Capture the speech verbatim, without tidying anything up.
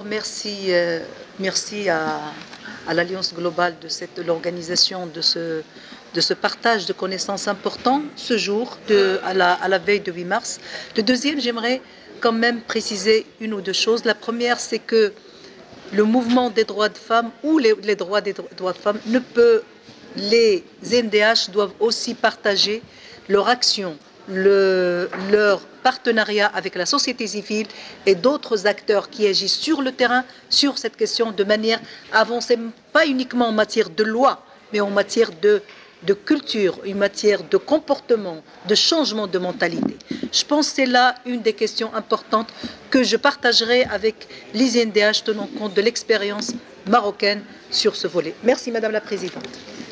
merci, euh, merci à, à l'Alliance globale de cette, l'organisation de ce, de ce partage de connaissances important ce jour, de, à, la, à la veille de huit mars. Le deuxième, j'aimerais quand même préciser une ou deux choses. La première, c'est que le mouvement des droits de femmes ou les, les droits des droits de femmes ne peut, les N D H doivent aussi partager leur action, le, leur partenariat avec la société civile et d'autres acteurs qui agissent sur le terrain sur cette question de manière à avancer, pas uniquement en matière de loi, mais en matière de, de culture, en matière de comportement, de changement de mentalité. Je pense que c'est là une des questions importantes que je partagerai avec les N D H tenant compte de l'expérience marocaine sur ce volet. Merci Madame la Présidente.